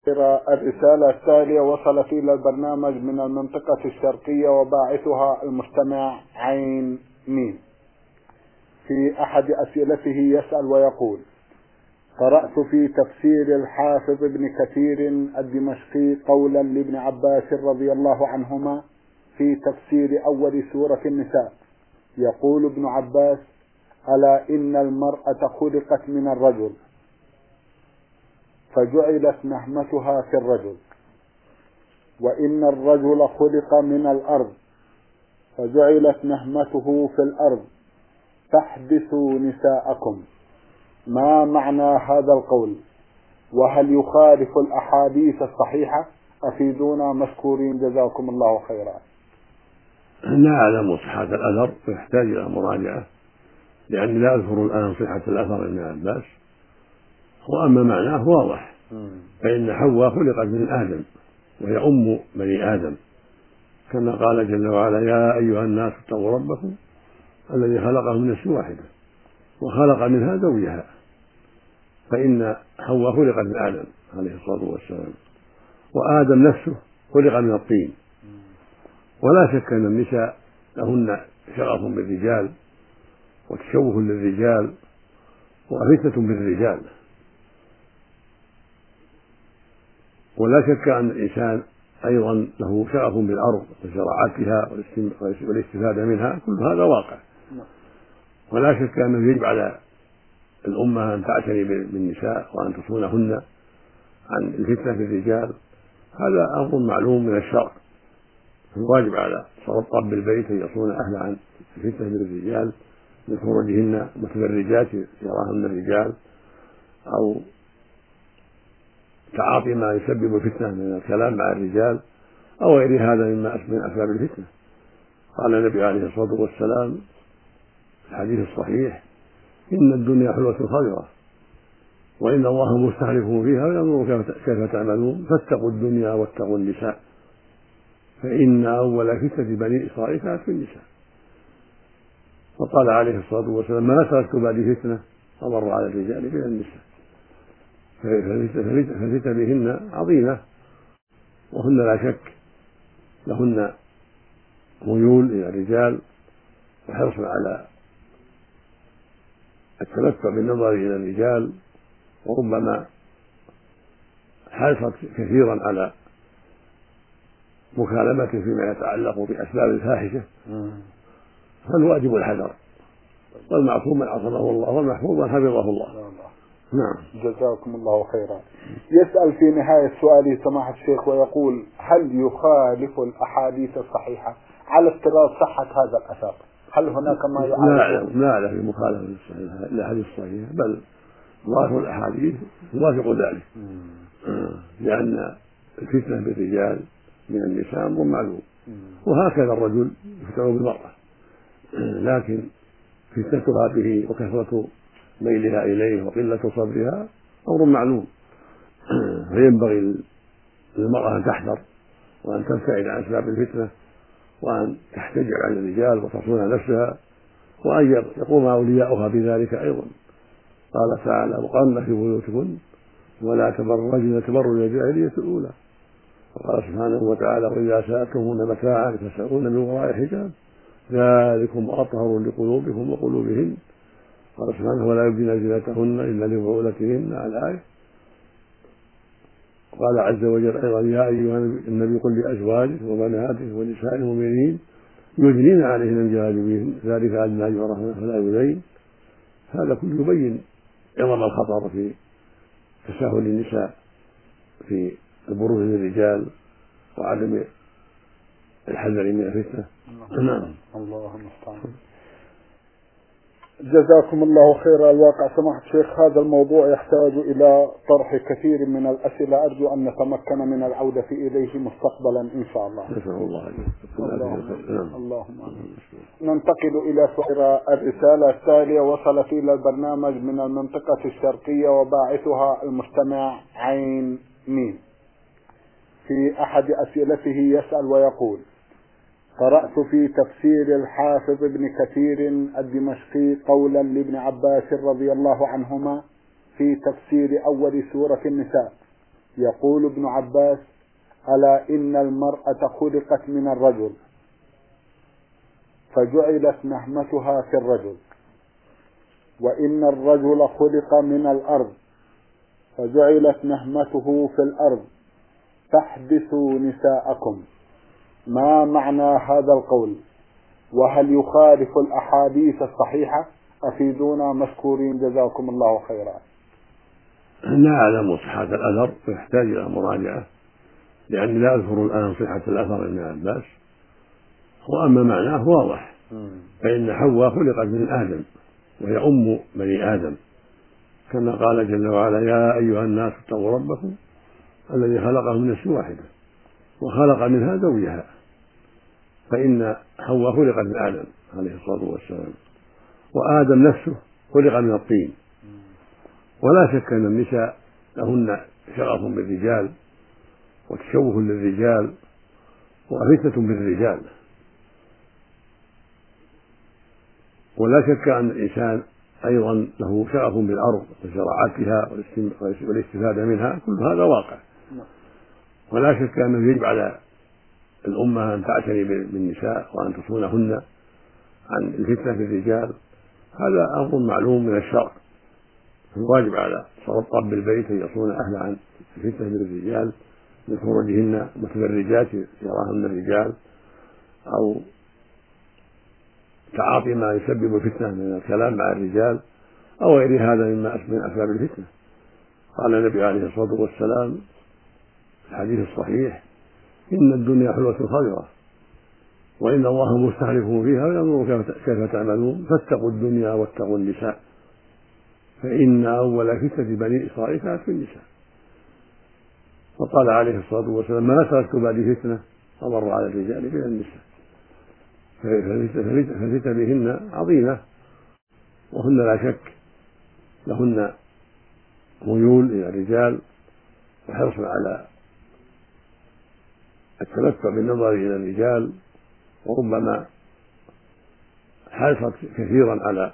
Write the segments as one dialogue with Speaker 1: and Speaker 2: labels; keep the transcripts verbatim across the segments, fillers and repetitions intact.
Speaker 1: الرسالة التالية وصلت إلى البرنامج من المنطقة الشرقية وباعثها المستمع عين ميم. في أحد أسئلته يسأل ويقول: قرأت في تفسير الحافظ ابن كثير الدمشقي قولا لابن عباس رضي الله عنهما في تفسير أول سورة النساء، يقول ابن عباس: ألا إن المرأة خلقت من الرجل فجعلت نهمتها في الرجل، وإن الرجل خلق من الأرض فجعلت نهمته في الأرض، فاحدثوا نساءكم. ما معنى هذا القول؟ وهل يخالف الأحاديث الصحيحة؟ أفيدونا مشكورين جزاكم الله خيرا.
Speaker 2: لا أعلم صحة الأثر ويحتاج إلى مراجعة، لأني لا أذكر الآن صحة الأثر ابن عباس، وأما معناه واضح، فإن حواء خلقت من آدم وهي أم بني آدم، كما قال جل وعلا: يا أيها الناس اتقوا ربكم الذي خلقهم من نفس واحدة وخلق منها زوجها، فإن حواء خلقت من آدم عليه الصلاة والسلام، وآدم نفسه خلق من الطين. ولا شك أن النساء لهن شغف بالرجال وتشوه للرجال وفتنة بالرجال، ولا شك أن الإنسان أيضا له شغف بالأرض وزراعتها والاستفادة منها، كل هذا واقع. ولا شك أنه يجب على الأمة أن تعتني بالنساء وأن تصونهن عن الفتنة بالرجال، هذا أمر معلوم من الشرع، الواجب على رب البيت أن يصون أهله عن الفتنة بالرجال من خروجهن متبرجات يراهن الرجال، أو تعاطي ما يسبب الفتنة من الكلام مع الرجال أو غير هذا مما من أسباب الفتنة. قال النبي عليه الصلاة والسلام في الحديث الصحيح: إن الدنيا حلوة خضرة وإن الله مستخلفكم فيها وينظر كيف تعملون، فاتقوا الدنيا واتقوا النساء، فإن أول فتنة بني إسرائيل كانت في النساء. وقال عليه الصلاة والسلام: ما تركت بعد فتنة أضر على الرجال من النساء، فالفتنة بهن عظيمة، وهن لا شك لهن ميول إلى الرجال وحرص على التمتع بالنظر إلى الرجال، وربما حرصت كثيرا على مكالمته فيما يتعلق بأسباب الفاحشة، فالواجب الحذر، والمعصوم من عصمه الله والمحفوظ من حفظه الله. نعم،
Speaker 1: جزاكم الله خيرا. يسأل في نهاية سؤاله سماحة الشيخ ويقول: هل يخالف الأحاديث الصحيحة على افتراض صحة هذا الأثر؟ هل هناك ما يعارض؟
Speaker 2: لا لا في مخالفة الأحاديث الصحيحة، بل ظاهر الأحاديث يوافق ذلك، لأن الفتنة بالرجال من النساء أمر معلوم، وهكذا الرجل يفتن بالمرأة، لكن فتنتها به وكثرة ميلها إليه وقلة صبرها أمر معلوم، فينبغي للمرأة أن تحذر وأن تبتعد عن أسباب الفتنة، وأن تحتجب عن الرجال وتصون نفسها، وأن يقوم أولياؤها بذلك أيضا. قال تعالى: وقرن في بيوتكن ولا تبرجن تبرج الجاهلية الأولى. وقال سبحانه وتعالى: وإذا سألتموهن متاعا فاسألوهن من وراء حجاب ذلكم أطهر لقلوبكم وقلوبهن. قال سبحانه: ولا يبدين زينتهن إلا لبعولتهن على الآية. قال عز وجل أيضا: يا أيها النبي قل لأزواجك وبناتك ونساء المؤمنين يدنين عليهن من جلابيبهن ذلك أدنى أن يعرفن فلا يؤذين. هذا كله يبين عظم الخطر في تساهل النساء في البروز للرجال وعدم الحذر من الفتنة.
Speaker 1: نعم، الله المستعان. جزاكم الله خيرا. الواقع سماحة الشيخ هذا الموضوع يحتاج إلى طرح كثير من الأسئلة، أرجو أن نتمكن من العودة إليه مستقبلا إن شاء الله.
Speaker 2: نسأل الله
Speaker 1: اللهم, اللهم آمين. ننتقل إلى سؤال الرسالة التالية وصلت إلى البرنامج من المنطقة الشرقية وباعثها المستمع عين ميم. في أحد أسئلته يسأل ويقول: قرأت في تفسير الحافظ ابن كثير الدمشقي قولا لابن عباس رضي الله عنهما في تفسير أول سورة النساء، يقول ابن عباس: ألا إن المرأة خلقت من الرجل فجعلت نهمتها في الرجل، وإن الرجل خلق من الأرض فجعلت نهمته في الأرض، فاحبسوا نساءكم. ما معنى هذا القول؟ وهل يخالف الأحاديث الصحيحة؟ أفيدونا مشكورين جزاكم الله خيرا.
Speaker 2: لا أعلم صحة الأثر ويحتاج إلى مراجعة، لأني لا أذكر الآن صحة الأثر ابن عباس، وأما معناه واضح، فإن حواء خلقت من آدم وهي أم بني آدم، كما قال جل وعلا: يا أيها الناس اتقوا ربكم الذي خلقهم من نفس واحدة وخلق منها زوجها. فإن حواء خلقت من آدم عليه الصلاة والسلام، وآدم نفسه خلق من الطين. ولا شك أن النساء لهن شغف بالرجال وتشوه للرجال وفتنة بالرجال، ولا شك أن الإنسان أيضا له شغف بالأرض وزراعتها والاستفادة منها، كل هذا واقع. ولا شك أنه يجب على الأمة أن تعتني بالنساء وأن تصونهن عن الفتنة بالرجال، هذا أمر معلوم من الشرع. الواجب على رب البيت أن يصون أهله عن الفتنة بالرجال من خروجهن متبرجات يراهن الرجال، أو تعاطي ما يسبب الفتنة من الكلام مع الرجال أو غير هذا مما من أسباب الفتنة. قال النبي عليه الصلاة والسلام في الحديث الصحيح: إن الدنيا حلوة خضرة وإن الله مستخلفكم فيها وينظر كيف تعملون، فاتقوا الدنيا واتقوا النساء، فإن أول فتنة بني إسرائيل كانت في النساء. وقال عليه الصلاة والسلام: ما تركت بعد فتنة أضر على الرجال من النساء. فالفتنة بهن عظيمة، وهن لا شك لهن ميول إلى الرجال وحرص على التمتع بالنظر إلى الرجال، وربما حرصت كثيرا على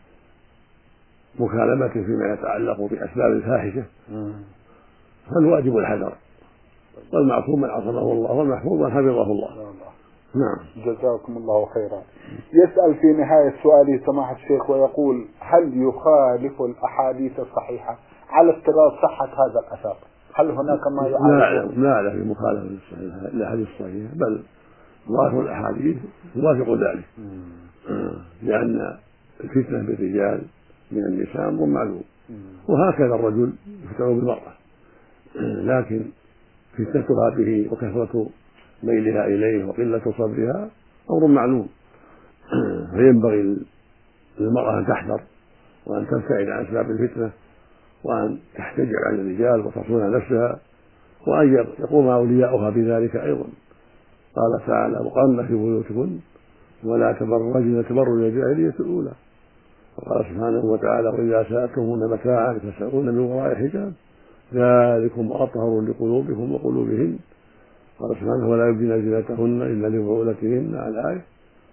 Speaker 2: مكالمته فيما يتعلق بأسباب الفاحشة، فالواجب الحذر، والمعصوم من عصمه الله والمحفوظ من حفظه الله. نعم.
Speaker 1: جزاكم الله خيرا. يسأل في نهاية سؤاله سماحة الشيخ ويقول: هل يخالف الأحاديث الصحيحة على افتراض صحة هذا الأثر؟ هل هناك ما يعارض؟
Speaker 2: لا لا في مخالفة الأحاديث الصحيحة، بل ظاهر الأحاديث يوافق ذلك، لأن الفتنة بالرجال من النساء أمر معلوم، وهكذا الرجل يفتن بالمرأة، لكن فتنتها به وكثرة ميلها إليه وقلة صبرها أمر معلوم. فينبغي للمرأة أن تحذر وأن تبتعد عن أسباب الفتنة، وأن تحتجب عن الرجال وتصون نفسها، وأن يقوم أولياؤها بذلك أيضا. قال تعالى: وقرن في بيوتكن ولا تبرجن تبرج الجاهلية الأولى. وقال سبحانه وتعالى: وإذا سألتموهن متاعا فاسألوهن من وراء حجاب ذلكم أطهر لقلوبكم وقلوبهن. قال سبحانه: ولا يبدين زينتهن إلا لبعولتهن على الآية.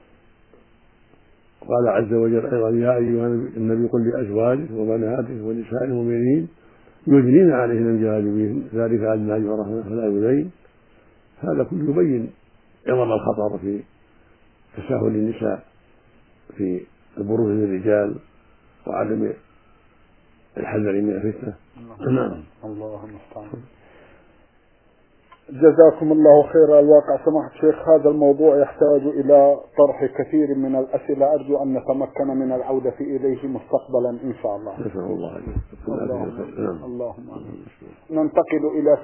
Speaker 2: قال عز وجل أيضا: يا أيها النبي قل لأزواجك وبناتك ونساء المؤمنين يدنين عليهن من جلابيبهن ذلك أدنى أن يعرفن فلا يؤذين. هذا كله يبين عظم الخطر في تساهل النساء في البروز للرجال وعدم الحذر من الفتنة. نعم.
Speaker 1: الله المستعان. جزاكم الله خيرا. الواقع سماحة الشيخ هذا الموضوع يحتاج إلى طرح كثير من الأسئلة، أرجو أن نتمكن من العودة إليه مستقبلا إن شاء الله.
Speaker 2: نسأل الله.
Speaker 1: اللهم. اللهم. ننتقل إلى